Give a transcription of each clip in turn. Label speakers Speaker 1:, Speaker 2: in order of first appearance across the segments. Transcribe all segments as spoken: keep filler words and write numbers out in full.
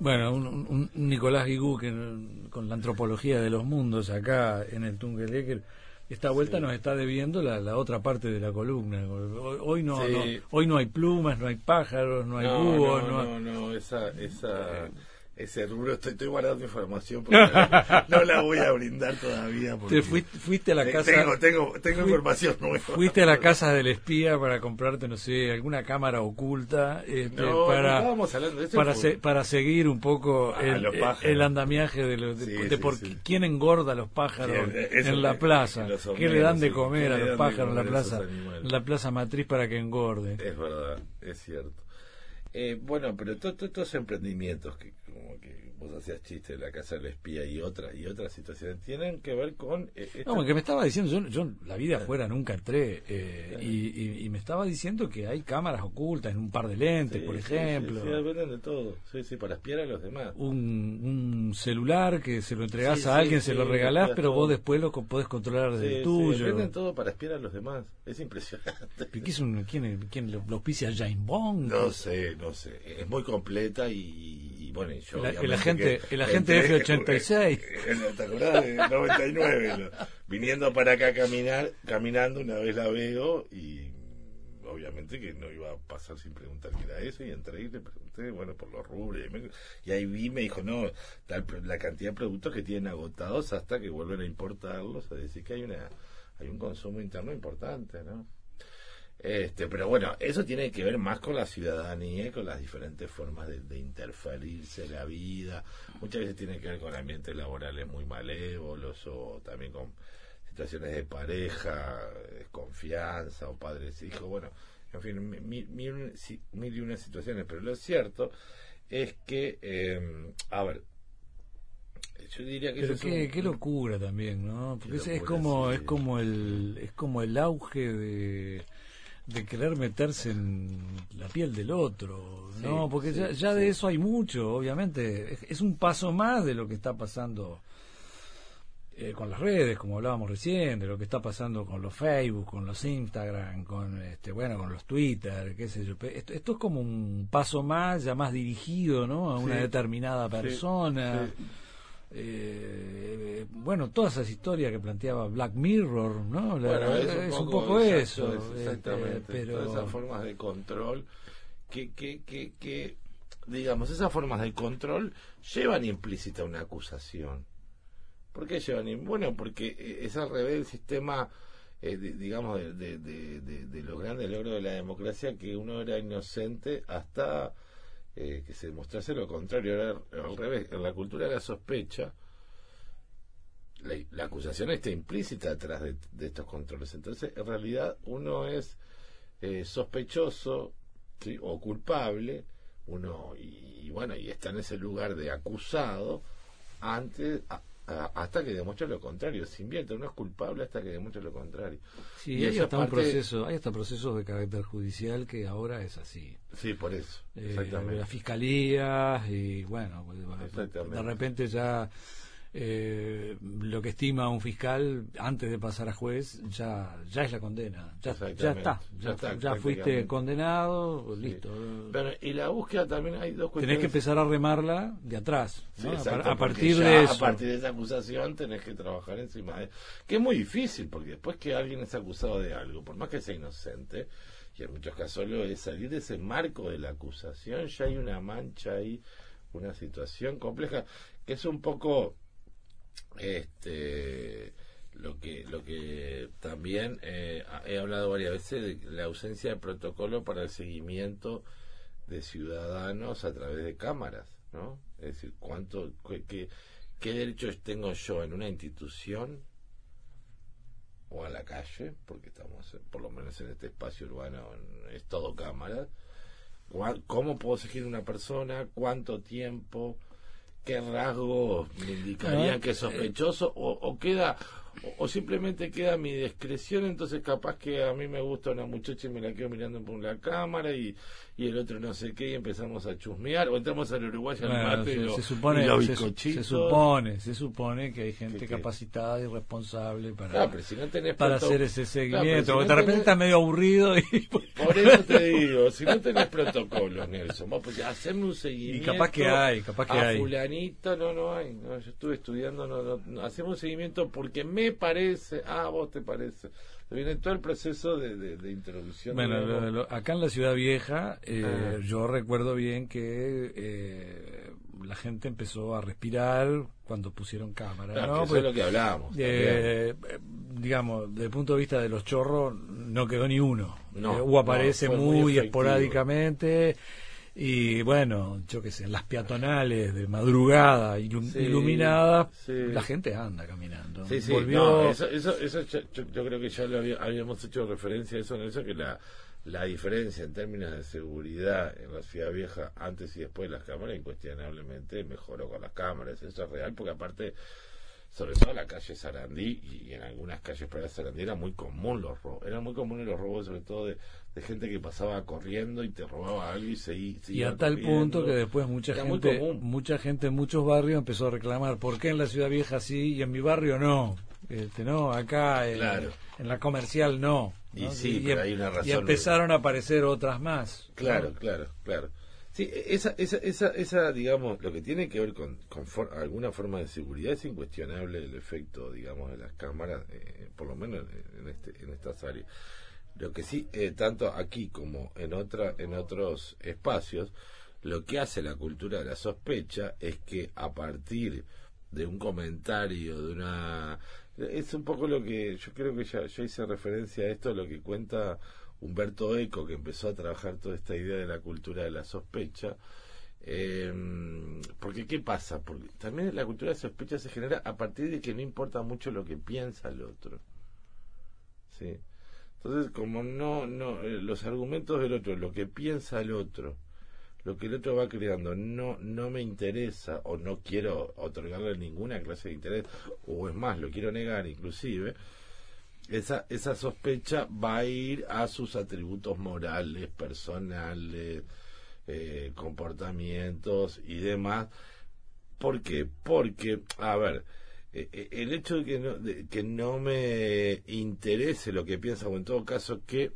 Speaker 1: Bueno, un, un, un Nicolás Guigú que con la antropología de los mundos acá en el Tungeleke, esta vuelta sí. nos está debiendo la, la otra parte de la columna. Hoy, hoy no, sí. no hoy no hay plumas, no hay pájaros, no hay
Speaker 2: no,
Speaker 1: búhos.
Speaker 2: No,
Speaker 1: no,
Speaker 2: no, no, esa... esa... ese rubro, estoy, estoy guardando información porque no, no la voy a brindar todavía.
Speaker 1: Te fuiste, fuiste a la casa.
Speaker 2: Tengo, tengo, tengo
Speaker 1: fuiste,
Speaker 2: información nueva.
Speaker 1: Fuiste a la casa del espía para comprarte, no sé, alguna cámara oculta. Este,
Speaker 2: no,
Speaker 1: para,
Speaker 2: no estábamos hablando de eso.
Speaker 1: Para, se, para seguir un poco
Speaker 2: ah,
Speaker 1: el, el andamiaje de, los, de, sí, de sí, por sí. quién engorda a los pájaros eso, en la plaza. Hombres, ¿qué le dan de comer a los pájaros en la plaza, en la plaza matriz para que engorde?
Speaker 2: Es verdad, es cierto. Eh, bueno, pero todos to, to, esos emprendimientos que como que vos hacías chiste de la casa del espía y otras y otras situaciones tienen que ver con eh, esta...
Speaker 1: no, que me estaba diciendo yo, yo la vida afuera nunca entré eh, y, y, y me estaba diciendo que hay cámaras ocultas en un par de lentes, sí, por ejemplo.
Speaker 2: Sí, sí, sí, venden de todo, sí, sí, para espiar a los demás.
Speaker 1: Un, un celular que se lo entregás sí, a alguien, sí, se lo regalás, pero todo. Vos después lo podés controlar desde
Speaker 2: sí,
Speaker 1: el tuyo.
Speaker 2: Sí, venden todo para espiar a los demás, es impresionante.
Speaker 1: ¿Qué es un, ¿Quién, quién lo auspicia? ¿James Bond?
Speaker 2: No sé, no sé, es muy completa y, y bueno, yo
Speaker 1: el, el agente, el agente F ochenta y seis.
Speaker 2: ¿Te acordás de noventa y nueve? ¿No? Viniendo para acá a caminar, caminando, una vez la veo y obviamente que no iba a pasar sin preguntar qué era eso, y entré y le pregunté, bueno, por los rubros, y, me, y ahí vi, me dijo, no, tal, la cantidad de productos que tienen agotados hasta que vuelven a importarlos, a decir que hay una hay un consumo interno importante, ¿no? Este, pero bueno, eso tiene que ver más con la ciudadanía y con las diferentes formas de, de interferirse en la vida. Muchas veces tiene que ver con ambientes laborales muy malévolos o también con situaciones de pareja, desconfianza o padres hijos, bueno, en fin, mil, mil, mil y una situaciones, pero lo cierto es que, eh, a ver, yo diría que
Speaker 1: pero
Speaker 2: eso
Speaker 1: qué,
Speaker 2: es un,
Speaker 1: qué locura también, ¿no? Porque
Speaker 2: locura,
Speaker 1: es como
Speaker 2: sí.
Speaker 1: es como el es como el auge de de querer meterse en la piel del otro, ¿no?
Speaker 2: Sí,
Speaker 1: porque
Speaker 2: sí,
Speaker 1: ya, ya
Speaker 2: sí.
Speaker 1: de eso hay mucho, obviamente. Es, es un paso más de lo que está pasando eh, con las redes, como hablábamos recién, de lo que está pasando con los Facebook, con los Instagram, con este bueno, con los Twitter, qué sé yo. Esto, esto es como un paso más, ya más dirigido, ¿no? A una
Speaker 2: sí,
Speaker 1: determinada persona.
Speaker 2: Sí, sí.
Speaker 1: Eh, bueno, todas esas historias que planteaba Black Mirror, ¿no? La,
Speaker 2: bueno, es un
Speaker 1: es
Speaker 2: poco,
Speaker 1: un poco
Speaker 2: exacto,
Speaker 1: eso,
Speaker 2: es exactamente,
Speaker 1: este, pero
Speaker 2: todas esas formas de control que, que, que, que, digamos, esas formas de control llevan implícita una acusación. ¿Por qué llevan? Bueno, porque es al revés del sistema, eh, de, digamos, de, de, de, de, de los grandes logros de la democracia, que uno era inocente hasta Eh, que se demostrase lo contrario. Era al revés, en la cultura de la sospecha la, la acusación está implícita detrás de, de estos controles, entonces en realidad uno es eh, sospechoso, ¿sí? O culpable, uno y, y bueno, y está en ese lugar de acusado antes a, a, hasta que demuestre lo contrario, se invierte, uno es culpable hasta que demuestre lo contrario.
Speaker 1: Sí,
Speaker 2: y
Speaker 1: hay hasta
Speaker 2: parte...
Speaker 1: un proceso, hay hasta procesos de carácter judicial que ahora es así.
Speaker 2: Sí, por eso.
Speaker 1: Eh,
Speaker 2: exactamente.
Speaker 1: Las fiscalías y bueno, de repente ya eh, lo que estima un fiscal antes de pasar a juez ya ya es la condena, ya, ya está, ya, ya, está, ya fuiste condenado, sí. Listo.
Speaker 2: Pero, y la búsqueda también hay dos cuestiones.
Speaker 1: Tenés que empezar a remarla de atrás, ¿no?
Speaker 2: Sí, exacto,
Speaker 1: a, a partir
Speaker 2: ya,
Speaker 1: de eso.
Speaker 2: A partir de esa acusación tenés que trabajar encima de... Que es muy difícil, porque después que alguien es acusado de algo, por más que sea inocente, y en muchos casos lo es, salir de ese marco de la acusación, ya hay una mancha ahí, una situación compleja, que es un poco este lo que lo que también eh, he hablado varias veces de la ausencia de protocolo para el seguimiento de ciudadanos a través de cámaras, ¿no? Es decir, cuánto qué, qué derechos tengo yo en una institución o a la calle, porque estamos por lo menos en este espacio urbano es todo cámara. ¿Cómo puedo seguir una persona? ¿Cuánto tiempo? ¿Qué rasgos me indicarían que es sospechoso? O, o queda o, o simplemente queda a mi discreción, entonces capaz que a mí me gusta una muchacha y me la quedo mirando por la cámara y, y el otro no sé qué y empezamos a chusmear, o entramos al Uruguay al
Speaker 1: Bueno,
Speaker 2: mate
Speaker 1: se,
Speaker 2: y, lo,
Speaker 1: se supone,
Speaker 2: y los
Speaker 1: se,
Speaker 2: bizcochitos.
Speaker 1: se supone, se supone que hay gente
Speaker 2: ¿Qué, qué?
Speaker 1: capacitada y responsable para,
Speaker 2: Claro, pero si no tenés
Speaker 1: para
Speaker 2: proto-
Speaker 1: hacer ese
Speaker 2: Claro,
Speaker 1: seguimiento,
Speaker 2: pero si
Speaker 1: porque
Speaker 2: no
Speaker 1: de repente
Speaker 2: tenés-
Speaker 1: está medio aburrido y
Speaker 2: Por eso te digo, si no tenés protocolos, Nelson, vos pues hacerme un seguimiento.
Speaker 1: Y capaz que hay, capaz que
Speaker 2: a
Speaker 1: hay.
Speaker 2: fulanito, no, no hay. No, yo estuve estudiando, no, no, no, hacemos un seguimiento porque me parece, ah, vos te parece. Viene todo el proceso de, de, de introducción.
Speaker 1: bueno,
Speaker 2: digamos.
Speaker 1: lo- lo- acá en la Ciudad Vieja, eh,
Speaker 2: Ah.
Speaker 1: yo recuerdo bien que eh, la gente empezó a respirar cuando pusieron cámara,
Speaker 2: Claro,
Speaker 1: ¿no?
Speaker 2: que eso
Speaker 1: Pues,
Speaker 2: es lo que hablábamos.
Speaker 1: eh, eh, digamos, desde el punto de vista de los chorros, no quedó ni uno.
Speaker 2: No,
Speaker 1: Eh, o aparece
Speaker 2: no, fue
Speaker 1: muy,
Speaker 2: muy efectivo.
Speaker 1: esporádicamente. Y bueno, yo qué sé, en las peatonales de madrugada ilum-
Speaker 2: Sí,
Speaker 1: iluminadas,
Speaker 2: sí.
Speaker 1: la gente anda caminando.
Speaker 2: Sí, sí,
Speaker 1: Volvió,
Speaker 2: no, eso, eso, eso yo, yo- yo creo que ya lo había- habíamos hecho referencia a eso, en eso que la, la diferencia en términos de seguridad en la Ciudad Vieja antes y después de las cámaras incuestionablemente mejoró con las cámaras, eso es real, porque aparte, sobre todo en la calle Sarandí y en algunas calles para Sarandí era muy común los robos, eran muy comunes los robos sobre todo de, de gente que pasaba corriendo y te robaba algo y se, i- se
Speaker 1: y
Speaker 2: iba
Speaker 1: a tal
Speaker 2: corriendo.
Speaker 1: punto que después mucha
Speaker 2: Era muy
Speaker 1: gente,
Speaker 2: común.
Speaker 1: mucha gente en muchos barrios empezó a reclamar, ¿por qué en la Ciudad Vieja sí y en mi barrio no? Este, no, acá en,
Speaker 2: Claro.
Speaker 1: en la comercial no.
Speaker 2: Y
Speaker 1: ¿no?
Speaker 2: sí,
Speaker 1: y,
Speaker 2: pero
Speaker 1: em-
Speaker 2: hay una razón.
Speaker 1: y empezaron a aparecer otras más.
Speaker 2: Claro,
Speaker 1: ¿no?
Speaker 2: claro, claro. Sí, esa, esa, esa, esa, digamos, lo que tiene que ver con, con for- alguna forma de seguridad es incuestionable el efecto, digamos, de las cámaras, eh, por lo menos en, en este, en estas áreas. Lo que sí, eh, tanto aquí como en otra, en otros espacios, lo que hace la cultura de la sospecha es que a partir de un comentario, de una... Es un poco lo que yo creo que ya, ya hice referencia a esto, lo que cuenta Humberto Eco, que empezó a trabajar toda esta idea de la cultura de la sospecha. Eh, porque ¿qué pasa? Porque también la cultura de la sospecha se genera a partir de que no importa mucho lo que piensa el otro. ¿Sí? Entonces, como no, no, eh, los argumentos del otro, lo que piensa el otro, lo que el otro va creando, no, no me interesa o no quiero otorgarle ninguna clase de interés, o es más, lo quiero negar inclusive, esa, esa sospecha va a ir a sus atributos morales, personales, eh, comportamientos y demás. ¿Por qué? Porque, a ver, eh, el hecho de que, no, de que no me interese lo que piensa, o en todo caso que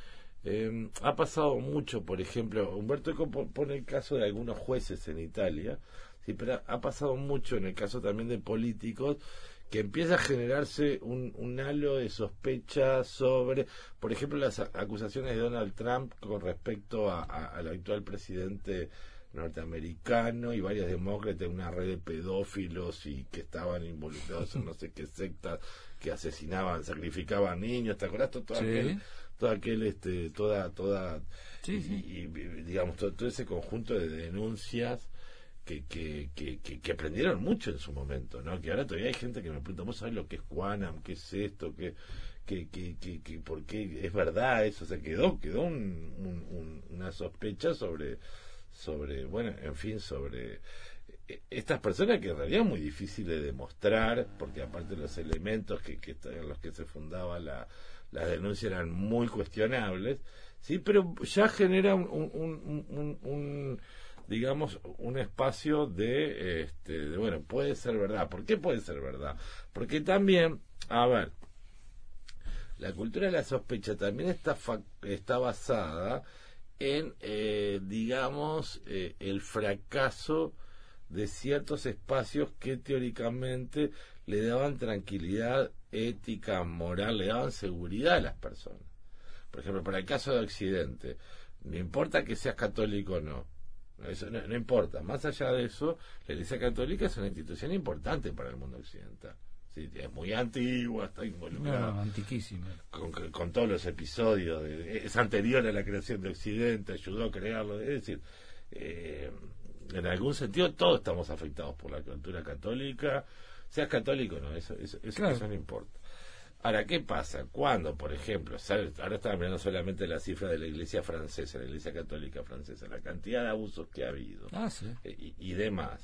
Speaker 2: eh, ha pasado mucho, por ejemplo, Humberto Eco pone el caso de algunos jueces en Italia, sí, pero ha pasado mucho en el caso también de políticos, que empieza a generarse un, un halo de sospecha sobre, por ejemplo, las acusaciones de Donald Trump con respecto a, a, al actual presidente norteamericano y varios demócratas, una red de pedófilos y que estaban involucrados en no sé qué sectas que asesinaban, sacrificaban niños, ¿te acordás? Todo, todo
Speaker 1: Sí.
Speaker 2: aquel, todo aquel, este, toda, toda,
Speaker 1: Sí, sí.
Speaker 2: y, y, digamos, todo, todo ese conjunto de denuncias que, que, que, que, que aprendieron mucho en su momento, ¿no? Que ahora todavía hay gente que me pregunta, ¿vos sabés lo que es Quanam? ¿Qué es esto? ¿Qué, que, que, que, que, ¿por qué es verdad eso? O sea, quedó, quedó un, un, un, una sospecha sobre, sobre, bueno, en fin, sobre estas personas que en realidad es muy difícil de demostrar, porque aparte los elementos que, que en los que se fundaba la, la denuncia eran muy cuestionables, sí, pero ya genera un, un, un, un, un digamos, un espacio de, este, de, bueno, puede ser verdad. ¿Por qué puede ser verdad? Porque también, a ver, la cultura de la sospecha también está, fa- está basada en, eh, digamos, eh, el fracaso de ciertos espacios que teóricamente le daban tranquilidad ética, moral, le daban seguridad a las personas. Por ejemplo, para el caso de Occidente, no importa que seas católico o no, eso no, no importa. Más allá de eso, la Iglesia Católica es una institución importante para el mundo occidental. Sí, es muy antigua, está involucrada.
Speaker 1: No, antiquísima.
Speaker 2: Con, con todos los episodios, de, es anterior a la creación de Occidente, ayudó a crearlo. Es decir, eh, en algún sentido todos estamos afectados por la cultura católica, seas católico o no, eso, eso, eso,
Speaker 1: Claro.
Speaker 2: eso no importa. Ahora, ¿qué pasa? Cuando, por ejemplo, ¿sabes? Ahora estamos mirando solamente la cifra de la Iglesia francesa, la Iglesia Católica francesa, la cantidad de abusos que ha habido
Speaker 1: Ah, sí.
Speaker 2: y, y demás.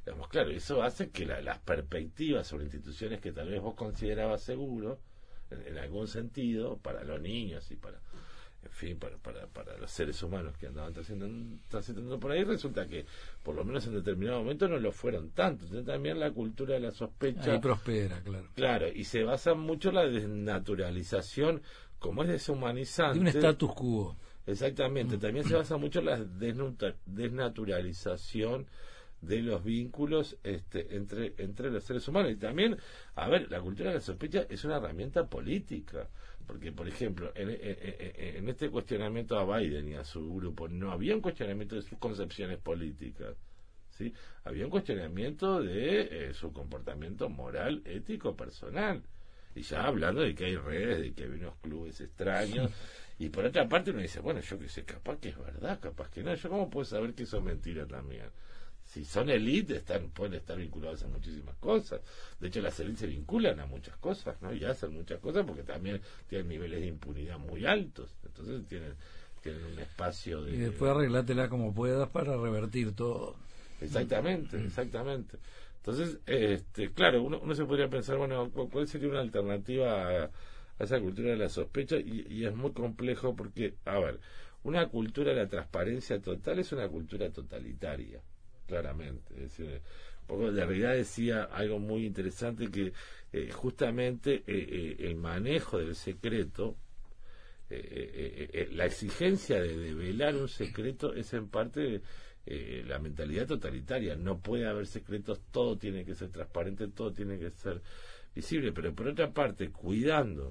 Speaker 2: Digamos, claro, eso hace que la, las perspectivas sobre instituciones que tal vez vos considerabas seguro, en, en algún sentido, para los niños y para, en fin, para, para, para los seres humanos que andaban transitando, transitando por ahí, resulta que, por lo menos en determinado momento, no lo fueron tanto. Entonces también la cultura de la sospecha...
Speaker 1: Ahí prospera, claro.
Speaker 2: Claro, y se basa mucho en la desnaturalización, como es deshumanizante...
Speaker 1: De un status quo.
Speaker 2: Exactamente, también se basa mucho en la desnuta, desnaturalización de los vínculos este, entre, entre los seres humanos. Y también, a ver, la cultura de la sospecha es una herramienta política, porque, por ejemplo, en, en, en este cuestionamiento a Biden y a su grupo, no había un cuestionamiento de sus concepciones políticas, ¿sí? Había un cuestionamiento de eh, su comportamiento moral, ético, personal. Y ya hablando de que hay redes, de que hay unos clubes extraños... Y por otra parte uno dice, bueno, yo qué sé, capaz que es verdad, capaz que no. ¿Yo cómo puedo saber que eso es mentira también? Si son élites, están, pueden estar vinculados a muchísimas cosas. De hecho, las élites se vinculan a muchas cosas, ¿no? Y hacen muchas cosas porque también tienen niveles de impunidad muy altos. Entonces tienen, tienen un espacio de...
Speaker 1: Y después arreglátela como puedas para revertir todo.
Speaker 2: Exactamente, exactamente. Entonces, este, claro, uno, uno se podría pensar, bueno, ¿cuál sería una alternativa a... a esa cultura de la sospecha? Y, y es muy complejo porque, a ver, una cultura de la transparencia total es una cultura totalitaria, claramente. Es decir, porque Derrida decía algo muy interesante, que eh, justamente eh, eh, el manejo del secreto, eh, eh, eh, la exigencia de develar un secreto es en parte eh, la mentalidad totalitaria. No puede haber secretos, todo tiene que ser transparente, todo tiene que ser visible, pero por otra parte, cuidando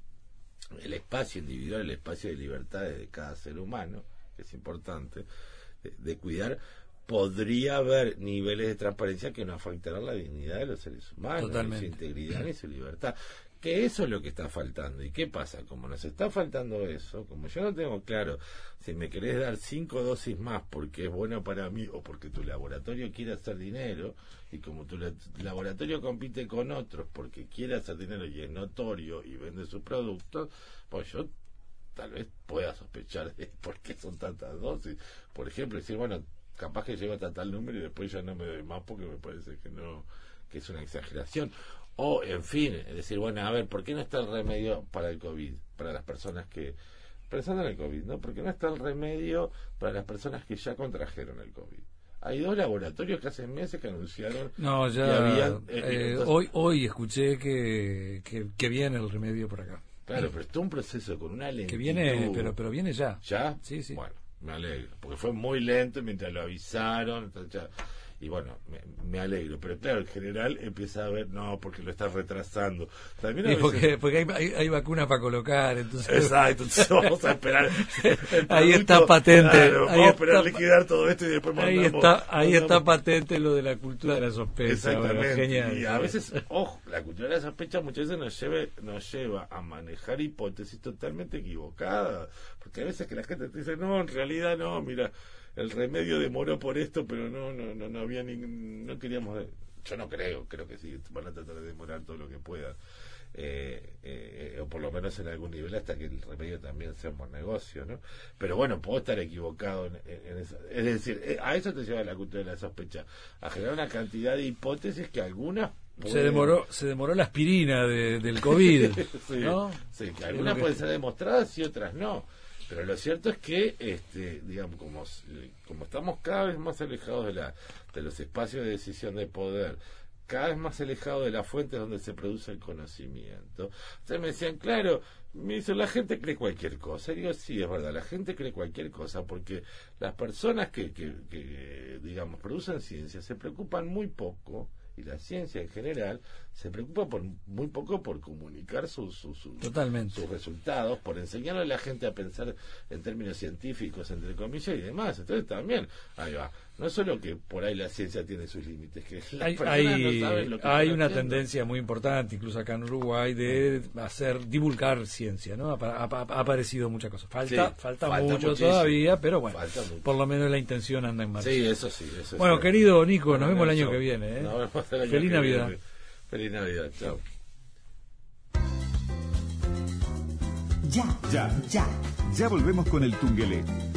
Speaker 2: el espacio individual, el espacio de libertades de cada ser humano, que es importante de, de cuidar, podría haber niveles de transparencia que no afectaran la dignidad de los seres humanos, ni su integridad ni su libertad, que eso es lo que está faltando. ¿Y qué pasa? Como nos está faltando eso, como yo no tengo claro si me querés dar cinco dosis más porque es bueno para mí o porque tu laboratorio quiere hacer dinero, y como tu laboratorio compite con otros porque quiere hacer dinero y es notorio y vende sus productos, pues yo tal vez pueda sospechar de por qué son tantas dosis. Por ejemplo, decir, bueno, capaz que lleva hasta tal número y después ya no me doy más porque me parece que no, que es una exageración. O, en fin, es decir, bueno, a ver, ¿por qué no está el remedio para el COVID? Para las personas que... Pensando en el COVID, ¿no? ¿Por qué no está el remedio para las personas que ya contrajeron el COVID? Hay dos laboratorios que hace meses que anunciaron...
Speaker 1: No, ya...
Speaker 2: Que habían, eh,
Speaker 1: eh,
Speaker 2: entonces,
Speaker 1: hoy hoy escuché que, que, que viene el remedio por acá.
Speaker 2: Claro, pero está un proceso con una lentitud...
Speaker 1: Que viene, pero, pero viene ya.
Speaker 2: ¿Ya?
Speaker 1: Sí, sí.
Speaker 2: Bueno, me alegro, porque fue muy lento mientras lo avisaron, entonces ya... Y bueno, me, me alegro, pero claro, en general empieza a ver, no, porque lo está retrasando. También a
Speaker 1: y
Speaker 2: veces...
Speaker 1: porque, porque hay, hay, hay vacunas para colocar, entonces...
Speaker 2: Exacto, entonces vamos a esperar.
Speaker 1: Ahí está patente.
Speaker 2: Claro,
Speaker 1: ahí
Speaker 2: vamos a
Speaker 1: está,
Speaker 2: esperar liquidar todo esto y después mandamos.
Speaker 1: Ahí está, ahí
Speaker 2: mandamos.
Speaker 1: está patente lo de la cultura de la sospecha.
Speaker 2: Exactamente.
Speaker 1: Bueno, genial.
Speaker 2: Y a veces, ojo, la cultura de la sospecha muchas veces nos, lleve, nos lleva a manejar hipótesis totalmente equivocadas. Porque a veces que la gente te dice, no, en realidad no, mira... El remedio demoró por esto, pero no no no, no había ni, no queríamos, yo no creo, creo que sí, van a tratar de demorar todo lo que puedan, eh, eh, o por lo menos en algún nivel hasta que el remedio también sea un buen negocio, ¿no? Pero bueno, puedo estar equivocado en, en, en eso. Es decir, eh, a eso te lleva la cultura de la sospecha, a generar una cantidad de hipótesis que algunas pueden...
Speaker 1: se demoró se demoró la aspirina de, del COVID,
Speaker 2: sí,
Speaker 1: ¿no?
Speaker 2: Sí, que algunas pueden ser demostradas y otras no. Pero lo cierto es que, este, digamos, como, como estamos cada vez más alejados de, la, de los espacios de decisión de poder, cada vez más alejados de las fuentes donde se produce el conocimiento. Ustedes me decían, claro, me dicen, la gente cree cualquier cosa. Y digo, sí, es verdad, la gente cree cualquier cosa porque las personas que, que, que digamos, producen ciencia se preocupan muy poco, y la ciencia en general se preocupa por muy poco por comunicar sus sus sus, sus resultados, por enseñarle a la gente a pensar en términos científicos, entre comillas, y demás. Entonces también, ahí va, no es solo que por ahí la ciencia tiene sus límites, que las
Speaker 1: hay,
Speaker 2: personas
Speaker 1: hay,
Speaker 2: no saben lo que
Speaker 1: hay
Speaker 2: están
Speaker 1: una
Speaker 2: haciendo.
Speaker 1: tendencia muy importante, incluso acá en Uruguay, de hacer, divulgar ciencia, ¿no? Ha, ha, ha aparecido muchas cosas. Falta,
Speaker 2: Sí,
Speaker 1: falta,
Speaker 2: falta
Speaker 1: mucho
Speaker 2: muchísimo.
Speaker 1: todavía, pero bueno,
Speaker 2: por
Speaker 1: lo menos la intención anda en marcha.
Speaker 2: Sí, eso sí. Eso
Speaker 1: bueno,
Speaker 2: sí.
Speaker 1: querido Nico, nos
Speaker 2: Bueno,
Speaker 1: vemos el año
Speaker 2: chao.
Speaker 1: que viene. ¿eh?
Speaker 2: Nos vemos el año
Speaker 1: Feliz
Speaker 2: que
Speaker 1: Navidad.
Speaker 2: viene. Feliz Navidad, chao.
Speaker 3: Ya, ya, ya. Ya volvemos con el Tungelé.